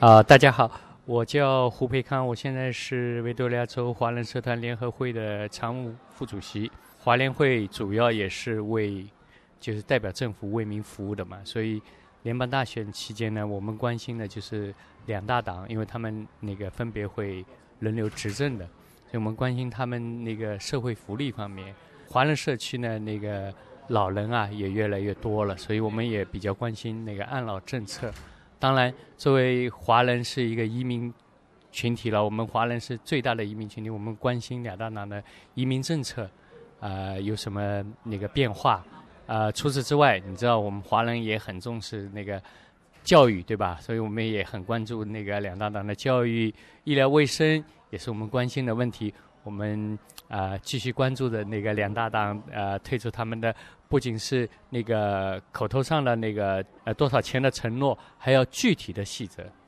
大家好，我叫胡培康，我现在是维多利亚州华人社团联合会的常务副主席。华联会主要也是就是代表政府为民服务的嘛，所以联邦大选期间呢，我们关心的就是两大党，因为他们分别会轮流执政的，所以我们关心他们社会福利方面。华人社区呢，老人也越来越多了，所以我们也比较关心安老政策。当然，作为华人是一个移民群体了，我们华人是最大的移民群体，我们关心两大党的移民政策，有什么变化？除此之外，你知道我们华人也很重视教育，对吧？所以我们也很关注两大党的教育、医疗卫生，也是我们关心的问题。我们继续关注的两大党推出他们的不仅是口头上的多少钱的承诺，还要具体的细则。